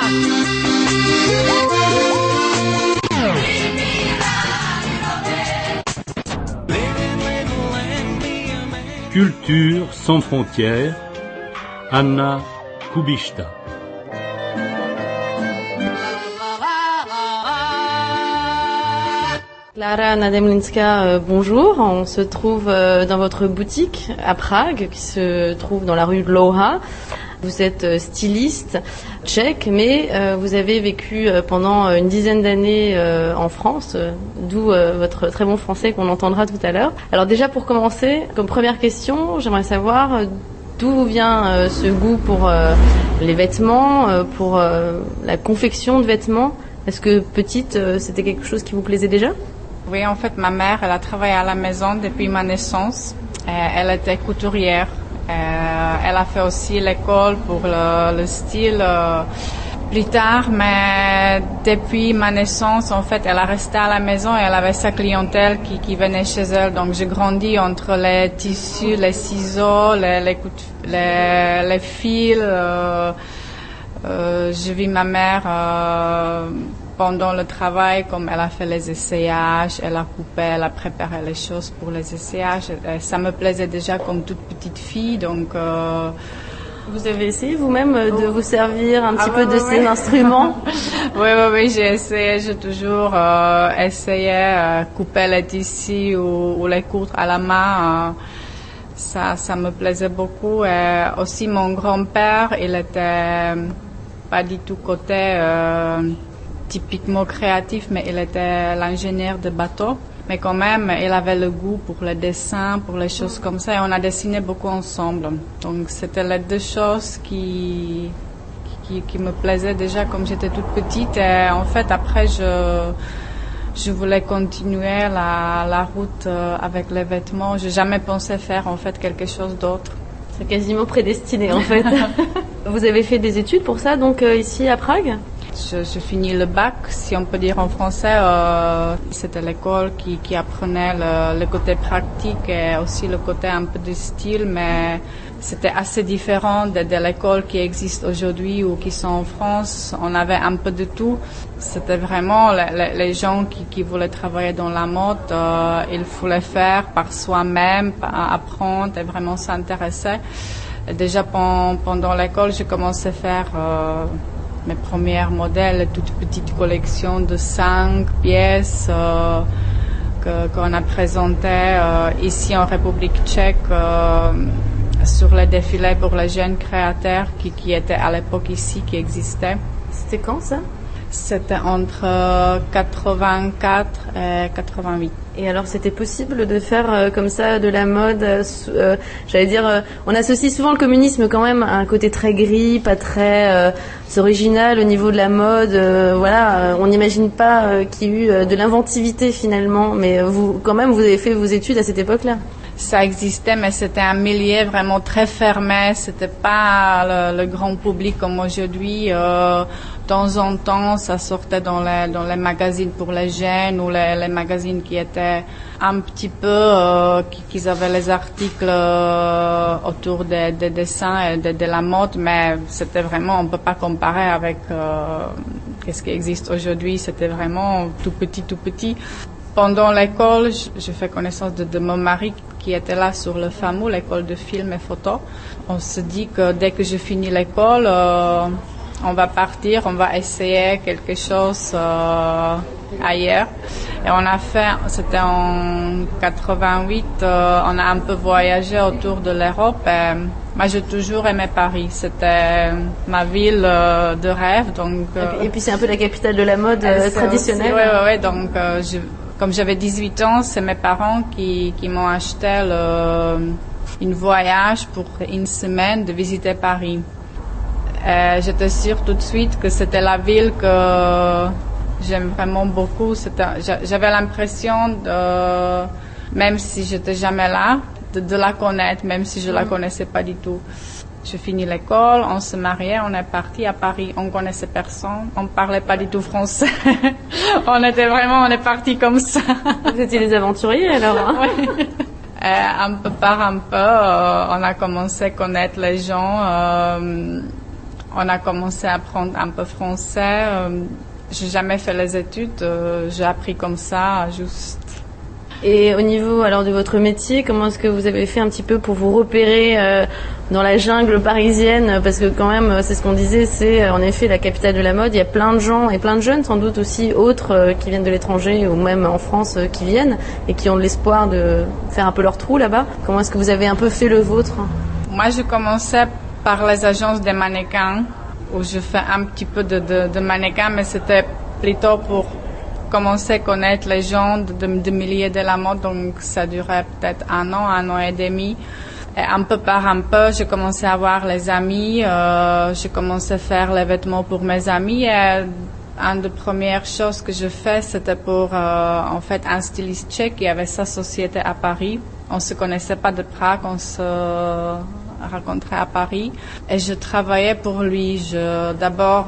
Culture sans frontières, Anna Kubishta. Klara Nademlinska, bonjour. On se trouve dans votre boutique à Prague, qui se trouve dans la rue de Louha. Vous êtes styliste tchèque, mais vous avez vécu pendant une dizaine d'années en France, d'où votre très bon français qu'on entendra tout à l'heure. Alors déjà, pour commencer, comme première question, j'aimerais savoir d'où vient ce goût pour les vêtements, pour la confection de vêtements. Est-ce que petite, c'était quelque chose qui vous plaisait déjà ? Oui, en fait, ma mère, elle a travaillé à la maison depuis ma naissance. Elle était couturière. Elle a fait aussi l'école pour le style plus tard, mais depuis ma naissance, en fait, elle a resté à la maison et elle avait sa clientèle qui venait chez elle. Donc, j'ai grandi entre les tissus, les ciseaux, les fils. Je vis ma mère pendant le travail, comme elle a fait les essayages, elle a coupé, elle a préparé les choses pour les essayages. Ça me plaisait déjà comme toute petite fille, donc... Vous avez essayé vous-même de vous servir un petit peu de ces instruments? Oui, j'ai essayé, j'ai toujours essayé couper les tissus ou les coudre à la main. Ça me plaisait beaucoup. Et aussi mon grand-père, il était pas du tout côté typiquement créatif, mais il était l'ingénieur de bateau. Mais quand même, il avait le goût pour le dessin, pour les choses comme ça, et on a dessiné beaucoup ensemble. Donc c'était les deux choses qui me plaisaient déjà comme j'étais toute petite. Et en fait, après, je voulais continuer la route avec les vêtements. J'ai jamais pensé faire en fait quelque chose d'autre. C'est quasiment prédestiné en fait. Vous avez fait des études pour ça, donc ici à Prague? Je finis le bac, si on peut dire en français. C'était l'école qui apprenait le côté pratique et aussi le côté un peu de style, mais c'était assez différent de l'école qui existe aujourd'hui ou qui sont en France. On avait un peu de tout. C'était vraiment les gens qui voulaient travailler dans la mode. Il fallait faire par soi-même, apprendre et vraiment s'intéresser. Déjà pendant l'école, j'ai commencé à faire mes premiers modèles, toute petite collection de 5 pièces qu'on a présentées ici en République tchèque sur les défilés pour les jeunes créateurs qui étaient à l'époque ici, qui existaient. C'était quand ça? C'était entre 84 et 88. Et alors, c'était possible de faire comme ça de la mode j'allais dire, on associe souvent le communisme quand même à un côté très gris, pas très original au niveau de la mode. On n'imagine pas qu'il y ait eu de l'inventivité finalement. Mais vous, quand même, vous avez fait vos études à cette époque-là. Ça existait, mais c'était un milieu vraiment très fermé. C'était pas le grand public comme aujourd'hui. De temps en temps, ça sortait dans les magazines pour les jeunes ou les magazines qui étaient un petit peu, qui avaient les articles autour des dessins et de la mode, mais c'était vraiment, on peut pas comparer avec ce qui existe aujourd'hui. C'était vraiment tout petit. Pendant l'école, j'ai fait connaissance de mon mari qui était là sur le FAMU, l'école de film et photo. On se dit que dès que je finis l'école, on va partir, on va essayer quelque chose ailleurs. Et on a fait, c'était en 88, on a un peu voyagé autour de l'Europe. Et moi, j'ai toujours aimé Paris. C'était ma ville de rêve. Donc, et puis c'est un peu la capitale de la mode traditionnelle. Oui. Donc, comme j'avais 18 ans, c'est mes parents qui m'ont acheté une voyage pour une semaine de visiter Paris. J'étais sûre tout de suite que c'était la ville que j'aime vraiment beaucoup. J'avais l'impression même si j'étais jamais là, de la connaître, même si je la connaissais pas du tout. Je finis l'école, on se mariait, on est parti à Paris. On connaissait personne, on parlait pas du tout français. On est parti comme ça. Vous étiez des aventuriers alors, hein? Oui. Un peu par un peu, on a commencé à connaître les gens. on a commencé à apprendre un peu français. J'ai jamais fait les études, j'ai appris comme ça, juste. Et au niveau alors de votre métier, comment est-ce que vous avez fait un petit peu pour vous repérer dans la jungle parisienne? Parce que quand même, c'est ce qu'on disait, c'est en effet la capitale de la mode. Il y a plein de gens et plein de jeunes, sans doute aussi autres qui viennent de l'étranger ou même en France qui viennent et qui ont de l'espoir de faire un peu leur trou là-bas. Comment est-ce que vous avez un peu fait le vôtre? Moi, je commençais par les agences des mannequins, où je fais un petit peu de mannequin, mais c'était plutôt pour commencer à connaître les gens de milieu de la mode, donc ça durait peut-être un an et demi. Et un peu par un peu, j'ai commencé à avoir les amis, j'ai commencé à faire les vêtements pour mes amis. Et une des premières choses que je fais, c'était pour en fait un styliste tchèque qui avait sa société à Paris. On se connaissait pas de Prague, on se rencontrait à Paris et je travaillais pour lui. D'abord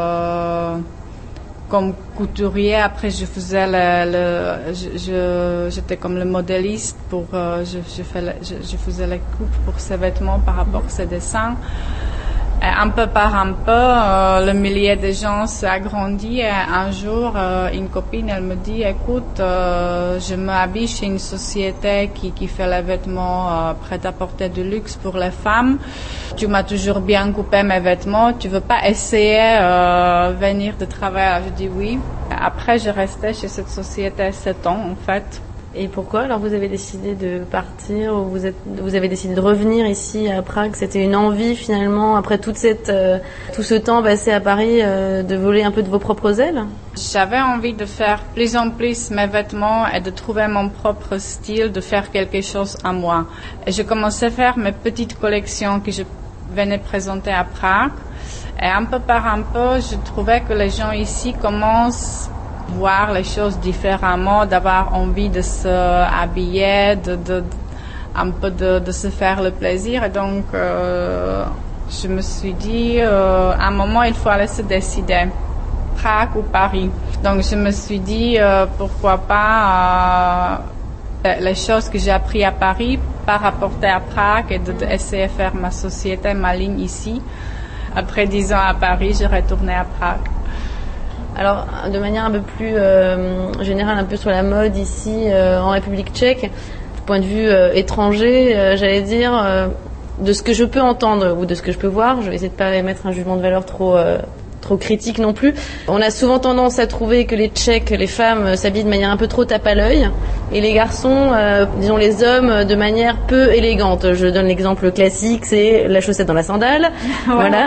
comme couturier, après je faisais j'étais comme le modéliste pour je faisais les coupes pour ses vêtements par rapport à ses dessins. Et un peu par un peu, le milieu des gens s'est agrandi et un jour, une copine, elle me dit, écoute, je m'habille chez une société qui fait les vêtements prêt-à-porter de luxe pour les femmes. Tu m'as toujours bien coupé mes vêtements, tu veux pas essayer venir de travailler? Je dis oui. Après, je restais chez cette société 7 ans, en fait. Et pourquoi alors vous avez décidé de partir ou vous avez décidé de revenir ici à Prague? C'était une envie finalement, après tout ce temps passé à Paris, de voler un peu de vos propres ailes? J'avais envie de faire plus en plus mes vêtements et de trouver mon propre style, de faire quelque chose à moi. Et je commençais à faire mes petites collections que je venais présenter à Prague. Et un peu par un peu, je trouvais que les gens ici commencent voir les choses différemment, d'avoir envie de se habiller, un peu de se faire le plaisir. Et donc, je me suis dit, à un moment, il faut aller se décider, Prague ou Paris. Donc, je me suis dit, pourquoi pas les choses que j'ai apprises à Paris, pas rapporter à Prague et d'essayer de faire ma société, ma ligne ici. Après 10 ans à Paris, je retournais à Prague. Alors, de manière un peu plus générale, un peu sur la mode ici en République tchèque, du point de vue étranger, j'allais dire, de ce que je peux entendre ou de ce que je peux voir, je vais essayer de pas émettre un jugement de valeur trop critique non plus. On a souvent tendance à trouver que les Tchèques, les femmes s'habillent de manière un peu trop tape à l'œil et les garçons, disons les hommes, de manière peu élégante. Je donne l'exemple classique, c'est la chaussette dans la sandale. Voilà.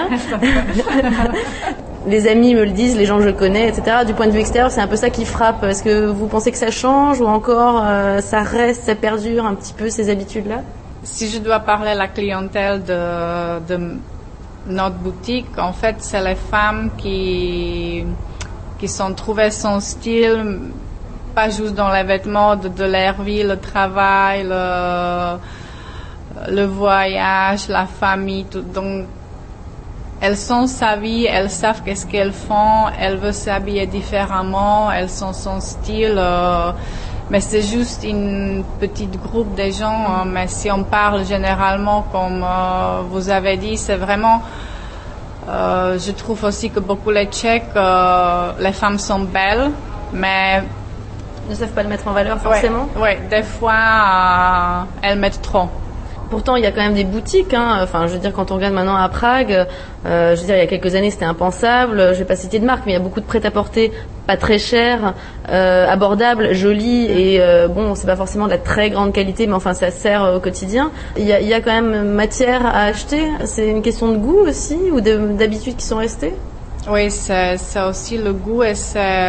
Les amis me le disent, les gens que je connais, etc. Du point de vue extérieur, c'est un peu ça qui frappe. Est-ce que vous pensez que ça change ou encore ça reste, ça perdure un petit peu ces habitudes-là? Si je dois parler à la clientèle de notre boutique, en fait, c'est les femmes qui sont trouvées son style, pas juste dans les vêtements, de leur vie, le travail, le voyage, la famille, tout. Donc, elles sont sa vie, elles savent qu'est-ce qu'elles font, elles veulent s'habiller différemment, elles sont son style, mais c'est juste une petite groupe de gens, mais si on parle généralement, comme vous avez dit, c'est vraiment, je trouve aussi que beaucoup les Tchèques, les femmes sont belles, mais ne savent pas le mettre en valeur forcément. Oui, des fois, elles mettent trop. Pourtant, il y a quand même des boutiques. Enfin, je veux dire, quand on regarde maintenant à Prague, je veux dire, il y a quelques années, c'était impensable. Je vais pas citer de marque, mais il y a beaucoup de prêt-à-porter, pas très cher, abordable, joli et bon, c'est pas forcément de la très grande qualité, mais enfin, ça sert au quotidien. Il y a quand même matière à acheter. C'est une question de goût aussi ou d'habitudes qui sont restées. Oui, c'est aussi le goût et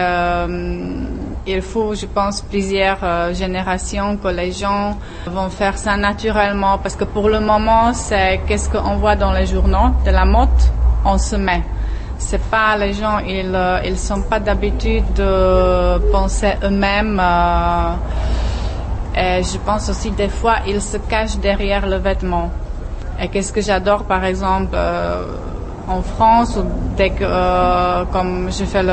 il faut, je pense, plusieurs générations que les gens vont faire ça naturellement parce que pour le moment, c'est qu'est-ce qu'on voit dans les journaux de la mode, on se met. C'est pas les gens, ils sont pas d'habitude de penser eux-mêmes. Et je pense aussi des fois, ils se cachent derrière le vêtement. Et qu'est-ce que j'adore, par exemple, en France, dès que comme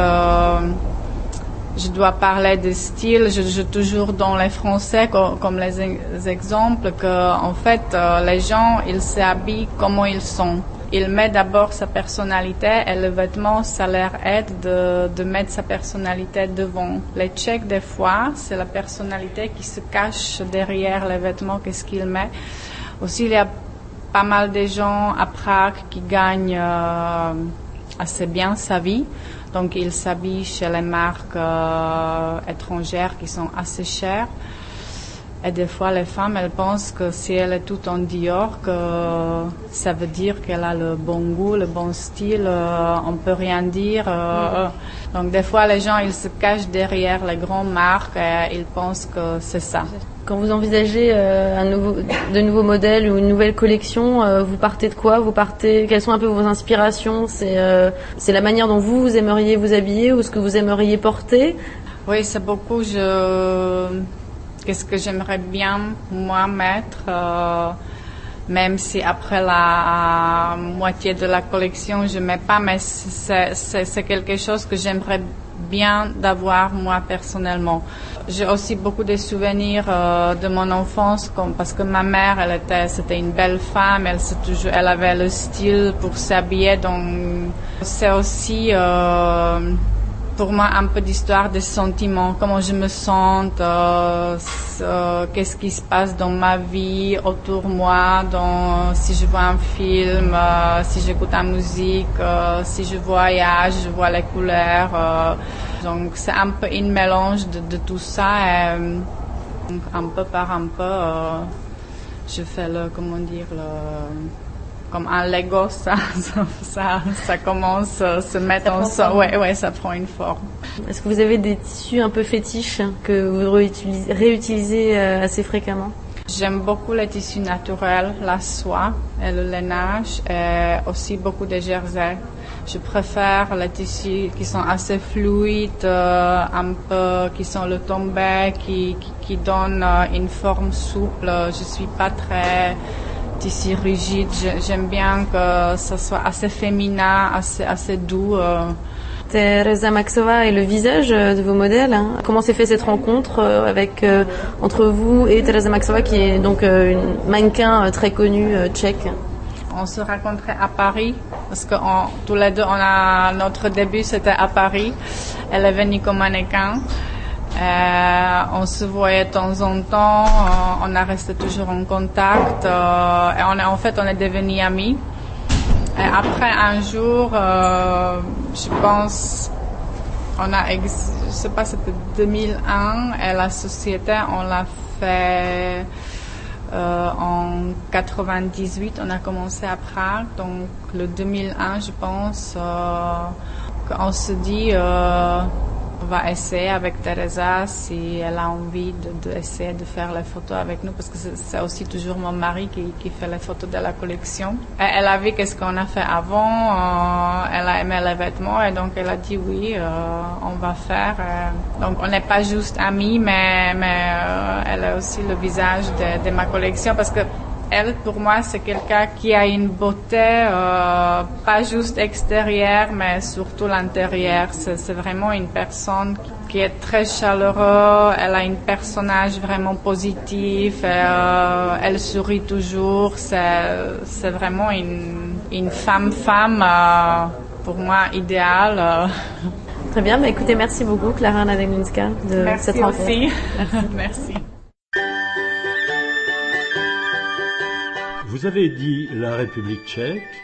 je dois parler de style, je toujours dans les Français comme les exemples que en fait les gens ils s'habillent comment ils sont. Il met d'abord sa personnalité et le vêtement, ça leur aide de mettre sa personnalité devant. Les Tchèques, des fois, c'est la personnalité qui se cache derrière les vêtements, qu'est-ce qu'il met. Aussi, il y a pas mal de gens à Prague qui gagnent assez bien sa vie. Donc, ils s'habillent chez les marques étrangères qui sont assez chères. Et des fois, les femmes, elles pensent que si elle est toute en Dior, que ça veut dire qu'elle a le bon goût, le bon style, on peut rien dire. Donc, des fois, les gens, ils se cachent derrière les grandes marques et ils pensent que c'est ça. Quand vous envisagez de nouveaux modèles ou une nouvelle collection, vous partez de quoi? Quelles sont un peu vos inspirations? C'est la manière dont vous aimeriez vous habiller ou ce que vous aimeriez porter? Oui, c'est beaucoup. Qu'est-ce que j'aimerais bien, moi, mettre, même si après la moitié de la collection, je mets pas, mais c'est quelque chose que j'aimerais bien d'avoir, moi, personnellement. J'ai aussi beaucoup de souvenirs de mon enfance, parce que ma mère, c'était une belle femme, elle avait le style pour s'habiller, donc c'est aussi pour moi un peu d'histoire des sentiments, comment je me sens, qu'est-ce qui se passe dans ma vie, autour de moi, si je vois un film, si j'écoute la musique, si je voyage, je vois les couleurs. Donc c'est un peu un mélange de tout ça et un peu par un peu, je fais comme un Lego, ça commence à se mettre ensemble. Ouais, ça prend une forme. Est-ce que vous avez des tissus un peu fétiches que vous réutilisez assez fréquemment? J'aime beaucoup les tissus naturels, la soie et le lainage, et aussi beaucoup de jerseys. Je préfère les tissus qui sont assez fluides, un peu, qui sont le tombé, qui donnent une forme souple. Je suis pas très tissu rigide. J'aime bien que ça soit assez féminin, assez doux. Tereza Maxová est le visage de vos modèles. Comment s'est fait cette rencontre entre vous et Tereza Maxová, qui est donc une mannequin très connue tchèque? On se rencontrait à Paris parce que tous les deux, notre début c'était à Paris. Elle est venue comme mannequin. On se voyait de temps en temps. On a resté toujours en contact. Et on est devenus amis. Et après un jour, je pense, je sais pas, c'était 2001 et la société, on l'a fait en 98, on a commencé à Prague, donc le 2001, je pense, qu'on se dit, on va essayer avec Tereza si elle a envie d'essayer de faire les photos avec nous, parce que c'est aussi toujours mon mari qui fait les photos de la collection. Et elle a vu qu'est-ce qu'on a fait avant, elle a aimé les vêtements et donc elle a dit oui, on va faire. Donc on n'est pas juste amis, mais elle a aussi le visage de ma collection, parce que elle, pour moi, c'est quelqu'un qui a une beauté, pas juste extérieure, mais surtout l'intérieur. C'est vraiment une personne qui est très chaleureuse, elle a un personnage vraiment positif, elle sourit toujours. C'est vraiment une femme, pour moi, idéale. Très bien, écoutez, merci beaucoup, Klára Nadeglinska, de cette rencontre. Merci aussi. Merci. Vous avez dit la République tchèque.